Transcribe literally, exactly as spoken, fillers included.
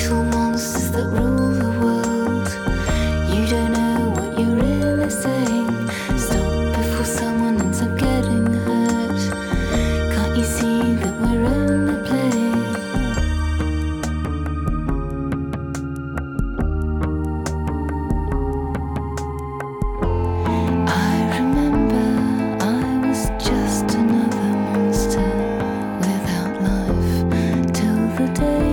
Little monsters that rule the world. You don't know what you're really saying. Stop before someone ends up getting hurt. Can't you see that we're only playing? I remember I was just another monster without life till the day